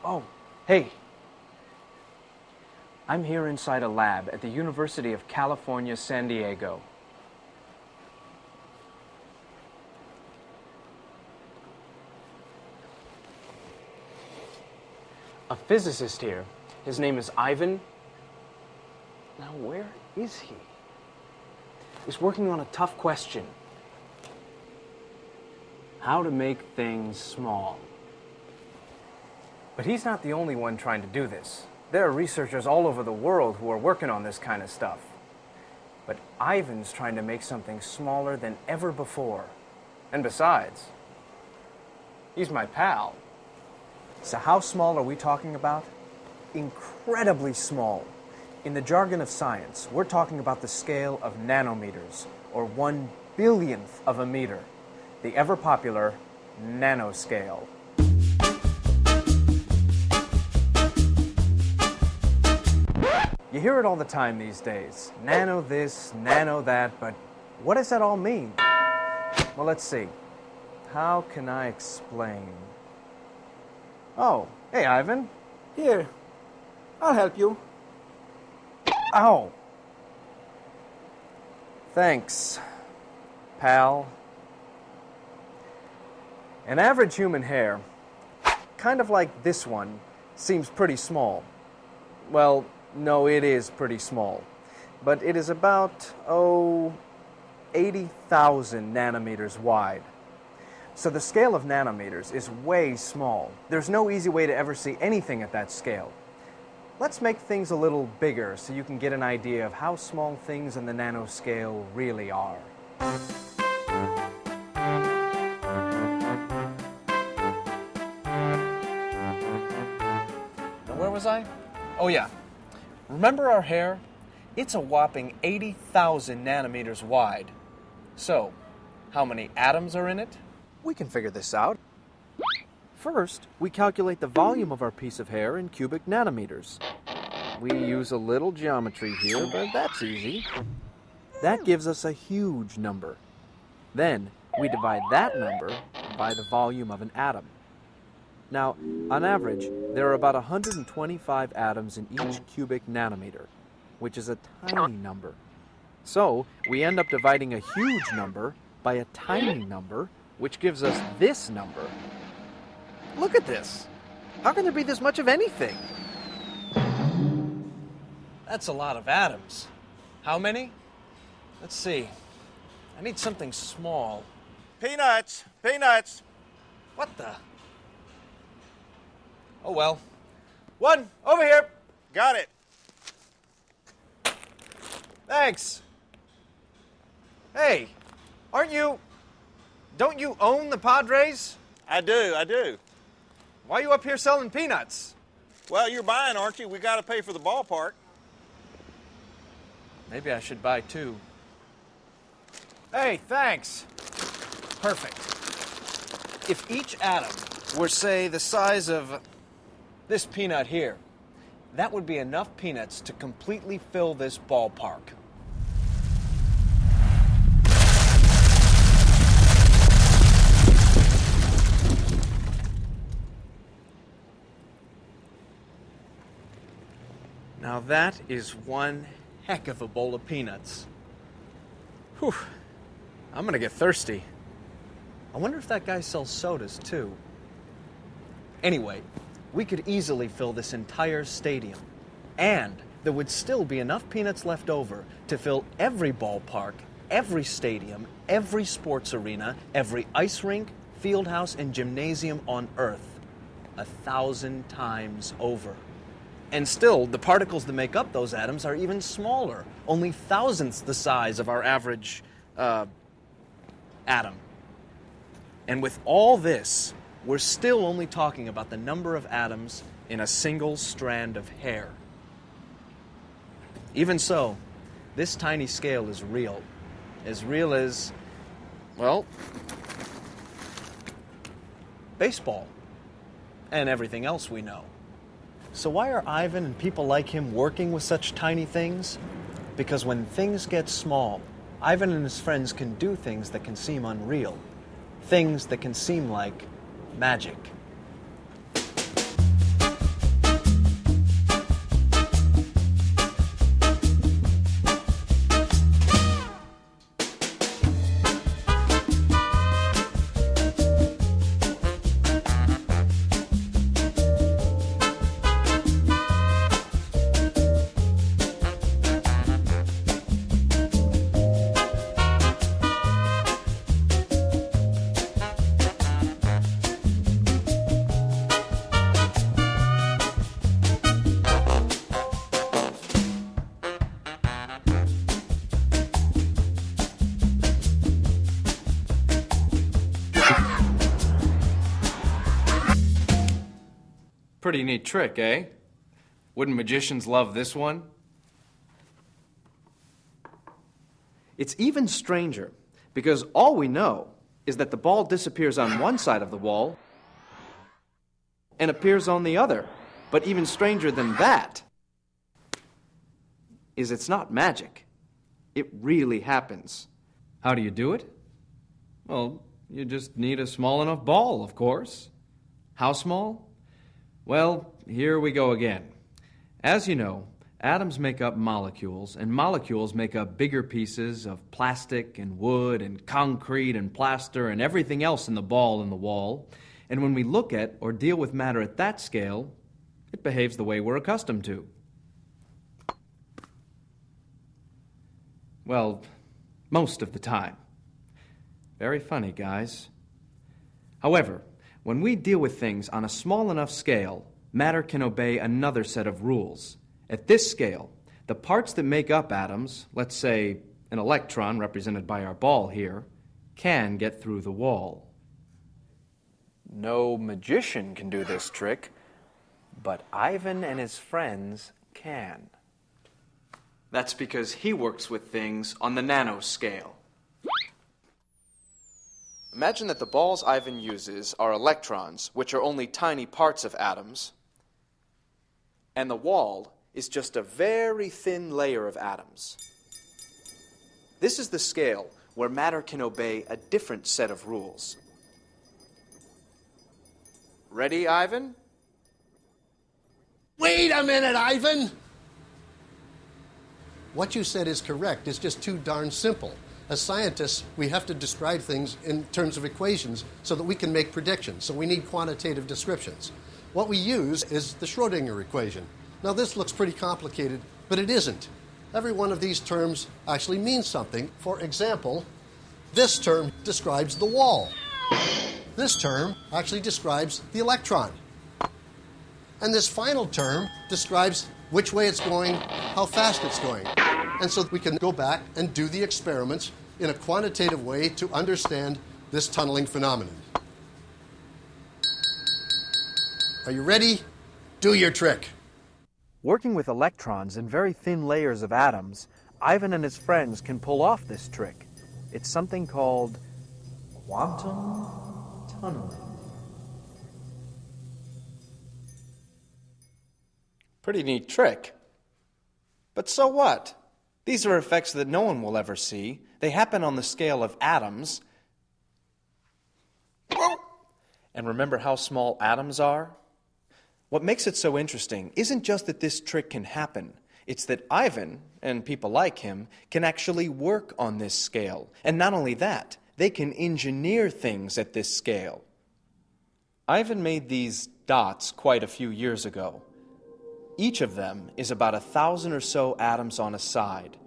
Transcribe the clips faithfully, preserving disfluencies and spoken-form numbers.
Oh, hey. I'm here inside a lab at the University of California, San Diego. A physicist here. His name is Ivan. Now, where is he? He's working on a tough question. How to make things small. But he's not the only one trying to do this. There are researchers all over the world who are working on this kind of stuff. But Ivan's trying to make something smaller than ever before. And besides, he's my pal. So how small are we talking about? Incredibly small. In the jargon of science, we're talking about the scale of nanometers, or one billionth of a meter. The ever-popular nanoscale. You hear it all the time these days. Nano this, nano that, but what does that all mean? Well, let's see. How can I explain? Oh, hey, Ivan. Here, I'll help you. Ow. Thanks, pal. An average human hair, kind of like this one, seems pretty small. Well, no, it is pretty small. But it is about, oh, eighty thousand nanometers wide. So the scale of nanometers is way small. There's no easy way to ever see anything at that scale. Let's make things a little bigger so you can get an idea of how small things in the nanoscale really are. Now, where was I? Oh, yeah. Remember our hair? It's a whopping eighty thousand nanometers wide. So, how many atoms are in it? We can figure this out. First, we calculate the volume of our piece of hair in cubic nanometers. We use a little geometry here, but that's easy. That gives us a huge number. Then, we divide that number by the volume of an atom. Now, on average, there are about one hundred twenty-five atoms in each cubic nanometer, which is a tiny number. So, we end up dividing a huge number by a tiny number, which gives us this number. Look at this. How can there be this much of anything? That's a lot of atoms. How many? Let's see. I need something small. Peanuts! Peanuts! What the? Oh, well. One, over here. Got it. Thanks. Hey, aren't you... Don't you own the Padres? I do, I do. Why are you up here selling peanuts? Well, you're buying, aren't you? We got to pay for the ballpark. Maybe I should buy two. Hey, thanks. Perfect. If each atom were, say, the size of this peanut here, that would be enough peanuts to completely fill this ballpark. Now that is one heck of a bowl of peanuts. Whew. I'm gonna get thirsty. I wonder if that guy sells sodas too. Anyway, we could easily fill this entire stadium. And there would still be enough peanuts left over to fill every ballpark, every stadium, every sports arena, every ice rink, field house, and gymnasium on Earth. A thousand times over. And still, the particles that make up those atoms are even smaller, only thousandths the size of our average uh, atom. And with all this, we're still only talking about the number of atoms in a single strand of hair. Even so, this tiny scale is real. As real as, well, baseball and everything else we know. So why are Ivan and people like him working with such tiny things? Because when things get small, Ivan and his friends can do things that can seem unreal. Things that can seem like magic. Pretty neat trick, eh? Wouldn't magicians love this one? It's even stranger, because all we know is that the ball disappears on one side of the wall and appears on the other. But even stranger than that is it's not magic. It really happens. How do you do it? Well, you just need a small enough ball, of course. How small? Well, here we go again. As you know, atoms make up molecules, and molecules make up bigger pieces of plastic and wood and concrete and plaster and everything else in the ball and the wall. And when we look at or deal with matter at that scale, it behaves the way we're accustomed to. Well, most of the time. Very funny, guys. However, when we deal with things on a small enough scale, matter can obey another set of rules. At this scale, the parts that make up atoms, let's say an electron represented by our ball here, can get through the wall. No magician can do this trick, but Ivan and his friends can. That's because he works with things on the nanoscale. Imagine that the balls Ivan uses are electrons, which are only tiny parts of atoms, and the wall is just a very thin layer of atoms. This is the scale where matter can obey a different set of rules. Ready, Ivan? Wait a minute, Ivan! What you said is correct. It's just too darn simple. As scientists, we have to describe things in terms of equations so that we can make predictions. So we need quantitative descriptions. What we use is the Schrödinger equation. Now, this looks pretty complicated, but it isn't. Every one of these terms actually means something. For example, this term describes the wall. This term actually describes the electron. And this final term describes which way it's going, how fast it's going. And so we can go back and do the experiments in a quantitative way to understand this tunneling phenomenon. Are you ready? Do your trick. Working with electrons in very thin layers of atoms, Ivan and his friends can pull off this trick. It's something called quantum tunneling. Pretty neat trick. But so what? These are effects that no one will ever see. They happen on the scale of atoms. And remember how small atoms are? What makes it so interesting isn't just that this trick can happen. It's that Ivan, and people like him, can actually work on this scale. And not only that, they can engineer things at this scale. Ivan made these dots quite a few years ago. Each of them is about a thousand or so atoms on a side.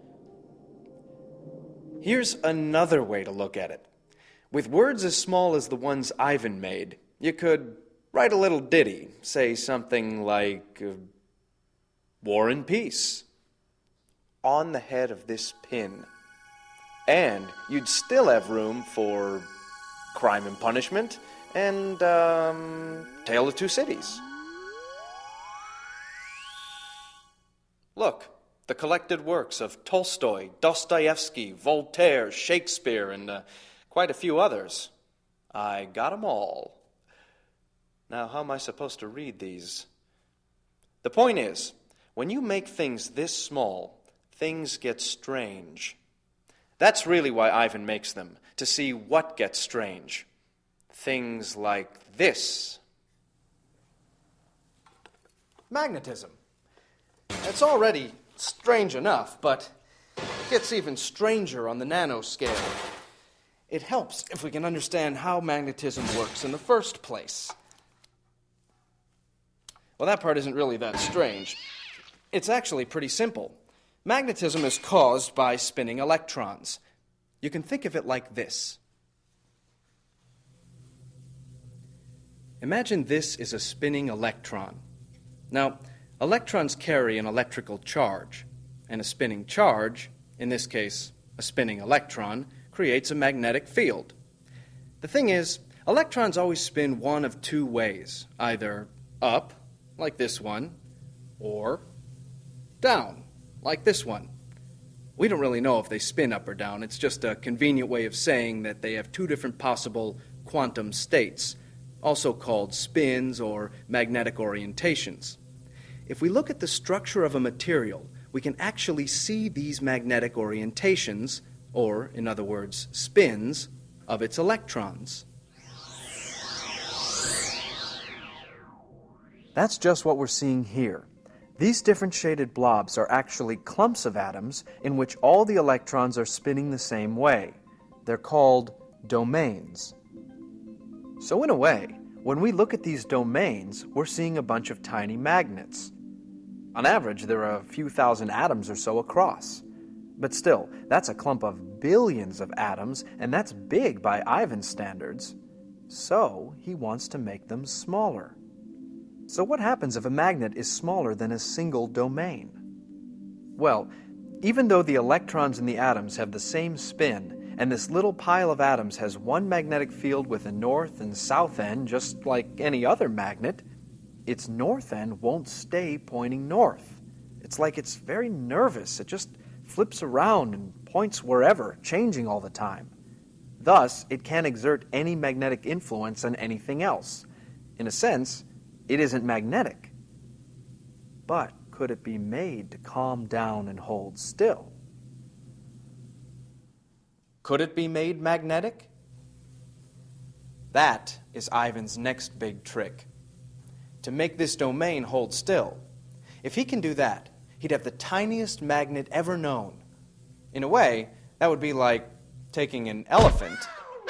Here's another way to look at it. With words as small as the ones Ivan made, you could write a little ditty, say something like, uh, War and Peace, on the head of this pin. And you'd still have room for Crime and Punishment and um, Tale of Two Cities. Look, the collected works of Tolstoy, Dostoevsky, Voltaire, Shakespeare, and uh, quite a few others. I got 'em all. Now, how am I supposed to read these? The point is, when you make things this small, things get strange. That's really why Ivan makes them, to see what gets strange. Things like this. Magnetism. It's already strange enough, but it gets even stranger on the nanoscale. It helps if we can understand how magnetism works in the first place. Well, that part isn't really that strange. It's actually pretty simple. Magnetism is caused by spinning electrons. You can think of it like this. Imagine this is a spinning electron. Now, electrons carry an electrical charge, and a spinning charge, in this case, a spinning electron, creates a magnetic field. The thing is, electrons always spin one of two ways, either up like this one, or down, like this one. We don't really know if they spin up or down. It's just a convenient way of saying that they have two different possible quantum states, also called spins or magnetic orientations. If we look at the structure of a material, we can actually see these magnetic orientations, or, in other words, spins, of its electrons. That's just what we're seeing here. These different shaded blobs are actually clumps of atoms in which all the electrons are spinning the same way. They're called domains. So in a way, when we look at these domains, we're seeing a bunch of tiny magnets. On average, there are a few thousand atoms or so across. But still, that's a clump of billions of atoms, and that's big by Ivan's standards. So he wants to make them smaller. So what happens if a magnet is smaller than a single domain? Well, even though the electrons in the atoms have the same spin, and this little pile of atoms has one magnetic field with a north and south end, just like any other magnet, its north end won't stay pointing north. It's like it's very nervous. It just flips around and points wherever, changing all the time. Thus, it can't exert any magnetic influence on anything else. In a sense, it isn't magnetic. But could it be made to calm down and hold still? Could it be made magnetic? That is Ivan's next big trick. To make this domain hold still. If he can do that, he'd have the tiniest magnet ever known. In a way, that would be like taking an elephant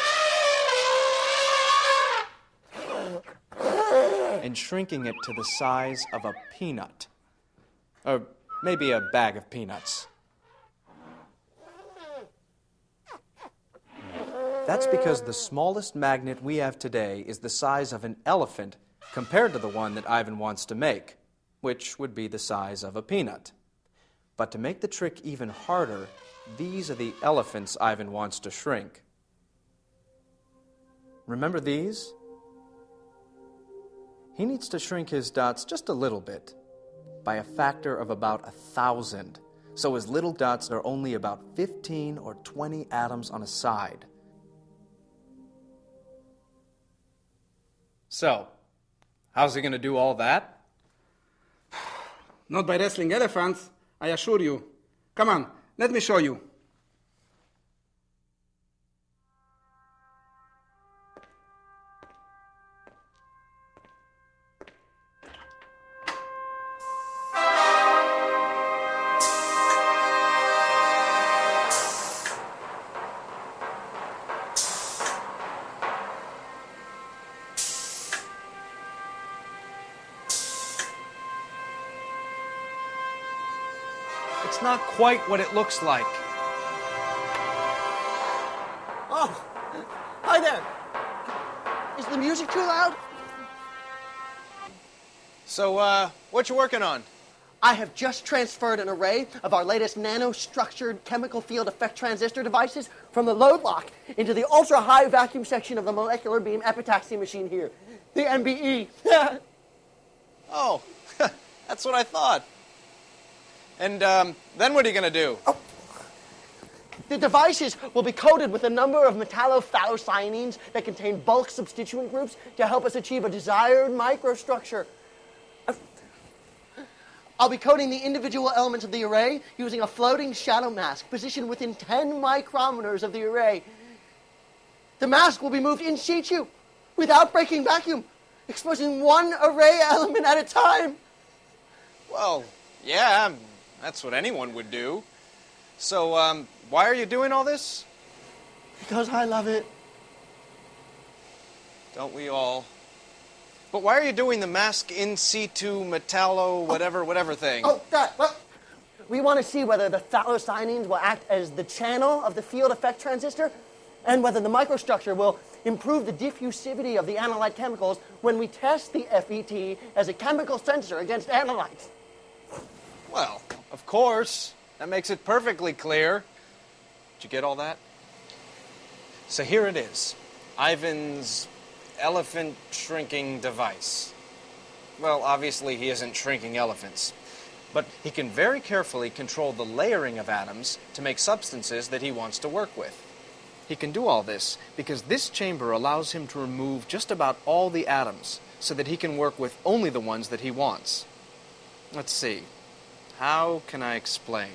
and shrinking it to the size of a peanut. Or maybe a bag of peanuts. That's because the smallest magnet we have today is the size of an elephant compared to the one that Ivan wants to make, which would be the size of a peanut. But to make the trick even harder, these are the elephants Ivan wants to shrink. Remember these? He needs to shrink his dots just a little bit, by a factor of about a thousand, so his little dots are only about fifteen or twenty atoms on a side. So, how's he going to do all that? Not by wrestling elephants, I assure you. Come on, let me show you. It's not quite what it looks like. Oh, hi there. Is the music too loud? So, uh, what you working on? I have just transferred an array of our latest nanostructured chemical field effect transistor devices from the load lock into the ultra-high vacuum section of the molecular beam epitaxy machine here, the M B E. Oh, that's what I thought. And um, then what are you going to do? Oh. The devices will be coated with a number of metallothiocyananes that contain bulk substituent groups to help us achieve a desired microstructure. I'll be coating the individual elements of the array using a floating shadow mask positioned within ten micrometers of the array. The mask will be moved in situ without breaking vacuum, exposing one array element at a time. Well, yeah, that's what anyone would do. So, um, why are you doing all this? Because I love it. Don't we all? But why are you doing the mask in situ metallo whatever, oh. whatever thing? Oh, that, well, we want to see whether the phthalocyanines will act as the channel of the field effect transistor and whether the microstructure will improve the diffusivity of the analyte chemicals when we test the F E T as a chemical sensor against analytes. Well, of course. That makes it perfectly clear. Did you get all that? So here it is. Ivan's elephant shrinking device. Well, obviously he isn't shrinking elephants. But he can very carefully control the layering of atoms to make substances that he wants to work with. He can do all this because this chamber allows him to remove just about all the atoms so that he can work with only the ones that he wants. Let's see. How can I explain?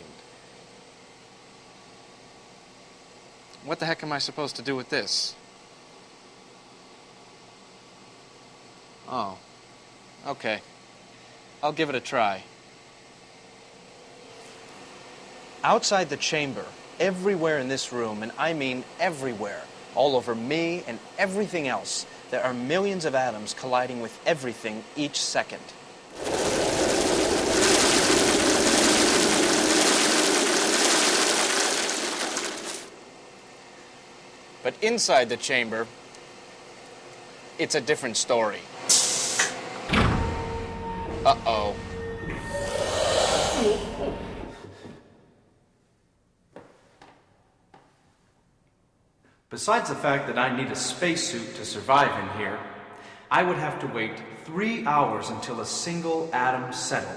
What the heck am I supposed to do with this? Oh. Okay. I'll give it a try. Outside the chamber, everywhere in this room, and I mean everywhere, all over me and everything else, there are millions of atoms colliding with everything each second. But inside the chamber, it's a different story. Uh-oh. Besides the fact that I need a spacesuit to survive in here, I would have to wait three hours until a single atom settled.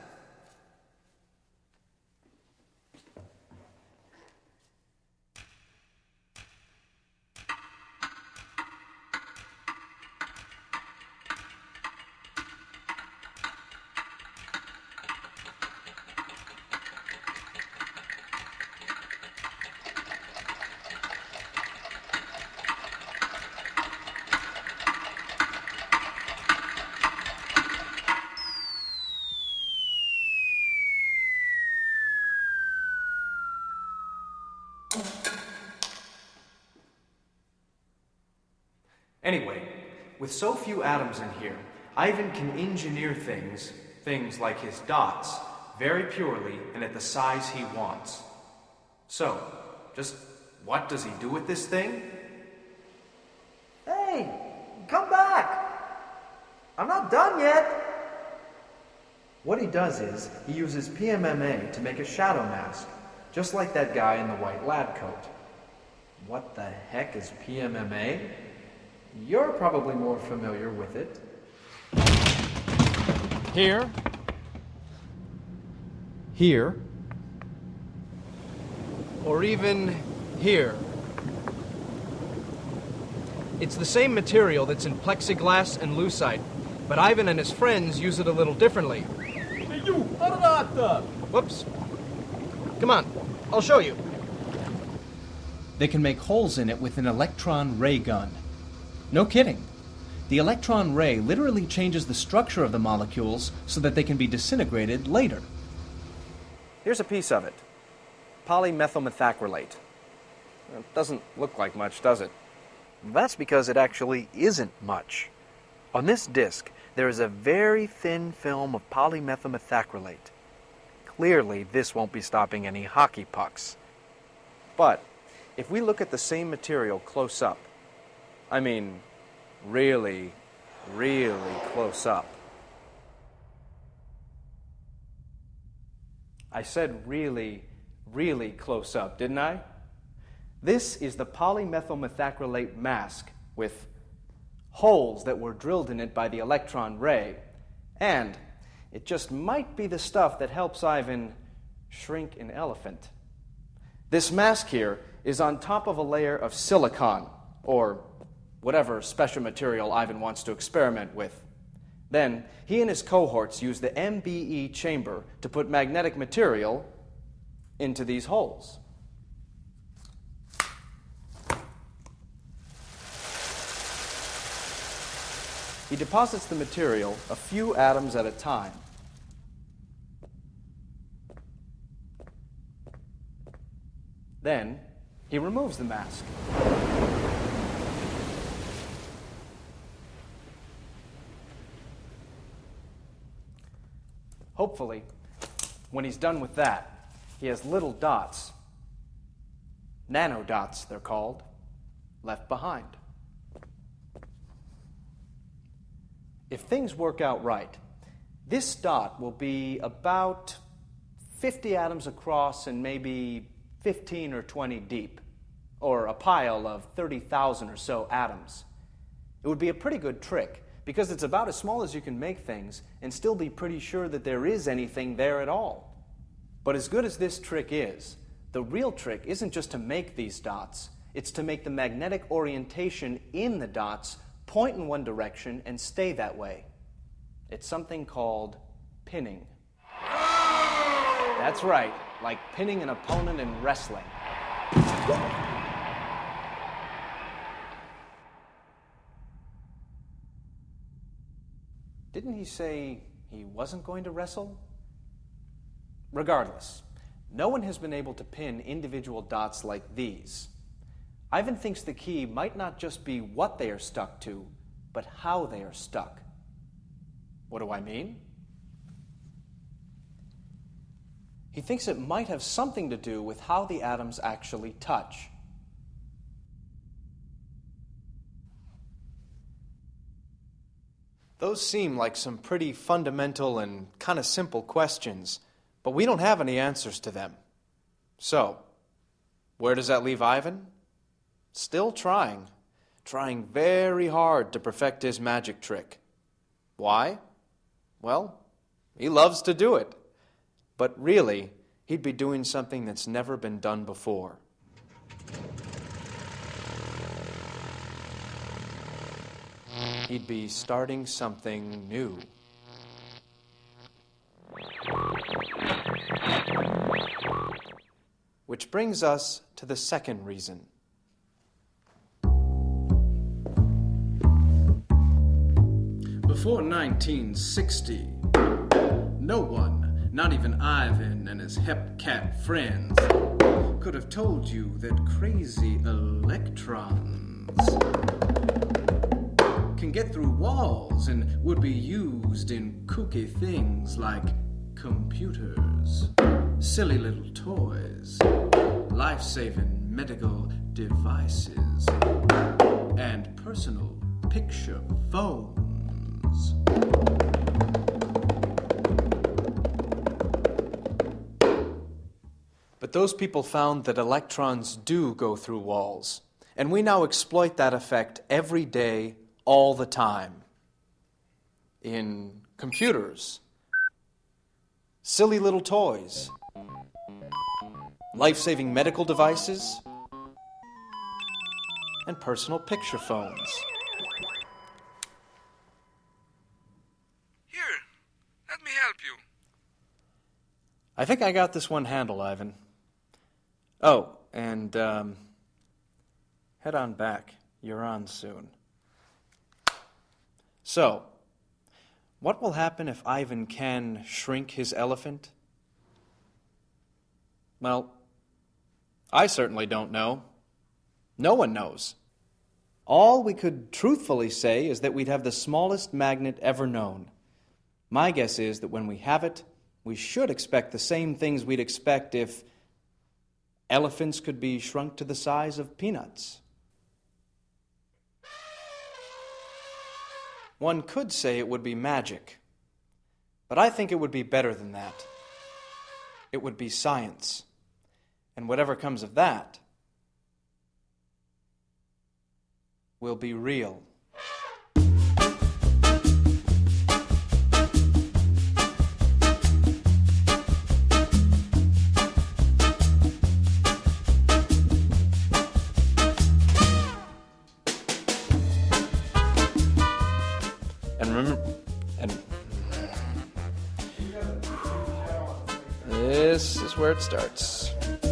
Anyway, with so few atoms in here, Ivan can engineer things, things like his dots, very purely and at the size he wants. So, just what does he do with this thing? Hey, come back! I'm not done yet! What he does is, he uses P M M A to make a shadow mask, just like that guy in the white lab coat. What the heck is P M M A? You're probably more familiar with it. Here. Here. Or even here. It's the same material that's in plexiglass and lucite, but Ivan and his friends use it a little differently. Hey, you! Whoops. Come on, I'll show you. They can make holes in it with an electron ray gun. No kidding. The electron ray literally changes the structure of the molecules so that they can be disintegrated later. Here's a piece of it. Polymethylmethacrylate. It doesn't look like much, does it? That's because it actually isn't much. On this disc, there is a very thin film of polymethylmethacrylate. Clearly, this won't be stopping any hockey pucks. But if we look at the same material close up, I mean, really, really close up. I said really, really close up, didn't I? This is the polymethylmethacrylate mask with holes that were drilled in it by the electron ray, and it just might be the stuff that helps Ivan shrink an elephant. This mask here is on top of a layer of silicon, or whatever special material Ivan wants to experiment with. Then, he and his cohorts use the M B E chamber to put magnetic material into these holes. He deposits the material a few atoms at a time. Then, he removes the mask. Hopefully, when he's done with that, he has little dots, nanodots they're called, left behind. If things work out right, this dot will be about fifty atoms across and maybe fifteen or twenty deep, or a pile of thirty thousand or so atoms. It would be a pretty good trick, because it's about as small as you can make things and still be pretty sure that there is anything there at all. But as good as this trick is, the real trick isn't just to make these dots, it's to make the magnetic orientation in the dots point in one direction and stay that way. It's something called pinning. That's right, like pinning an opponent in wrestling. Didn't he say he wasn't going to wrestle? Regardless, no one has been able to pin individual dots like these. Ivan thinks the key might not just be what they are stuck to, but how they are stuck. What do I mean? He thinks it might have something to do with how the atoms actually touch. Those seem like some pretty fundamental and kind of simple questions, but we don't have any answers to them. So, where does that leave Ivan? Still trying, trying very hard to perfect his magic trick. Why? Well, he loves to do it. But really, he'd be doing something that's never been done before. He'd be starting something new. Which brings us to the second reason. Before nineteen sixty, no one, not even Ivan and his hepcat friends, could have told you that crazy electrons can get through walls and would be used in kooky things like computers, silly little toys, life-saving medical devices, and personal picture phones. But those people found that electrons do go through walls, and we now exploit that effect every day, all the time. In computers, silly little toys, life-saving medical devices, and personal picture phones. Here, let me help you. I think I got this one handled, Ivan. Oh, and um, head on back. You're on soon. So, what will happen if Ivan can shrink his elephant? Well, I certainly don't know. No one knows. All we could truthfully say is that we'd have the smallest magnet ever known. My guess is that when we have it, we should expect the same things we'd expect if elephants could be shrunk to the size of peanuts. One could say it would be magic, but I think it would be better than that. It would be science, and whatever comes of that will be real. And remember, and this is where it starts.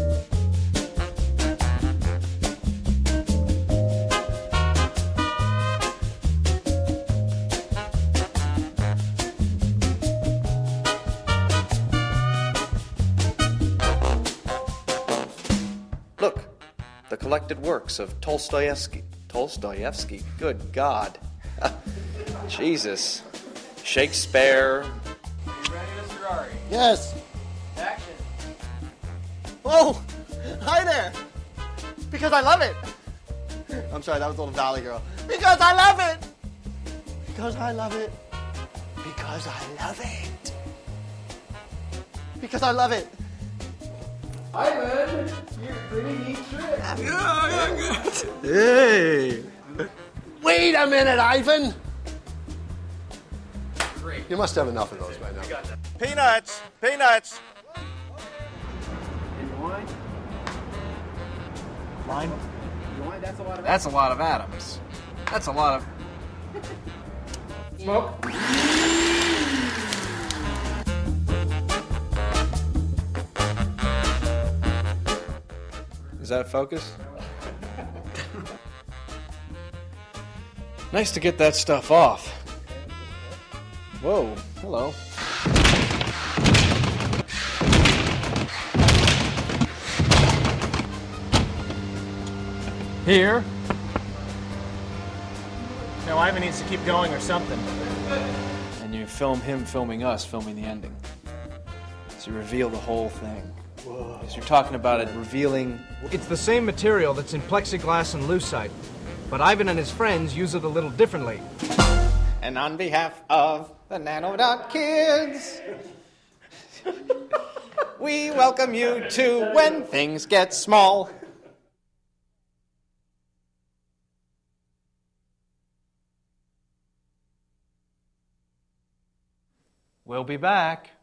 Look, the collected works of Tolstoyevsky. Tolstoyevsky, good God. Jesus. Shakespeare. Are you ready, Mister Ari? Yes. Action. Whoa! Hi there! Because I love it! I'm sorry, that was a little Valley Girl. Because I love it! Because I love it. Because I love it. Because I love it. Ivan, you're a pretty neat trick. Hey! Wait a minute, Ivan! You must have enough of those by now. Peanuts, peanuts. Wine? Line? Wine? That's a lot of That's a lot of atoms. That's a lot of... Smoke? Is that focus? Nice to get that stuff off. Whoa, hello. Here. No, Ivan needs to keep going or something. And you film him filming us, filming the ending. So you reveal the whole thing. Because you're talking about it revealing... It's the same material that's in plexiglass and lucite, but Ivan and his friends use it a little differently. And on behalf of the Nanodot kids, we welcome you to When Things Get Small. We'll be back.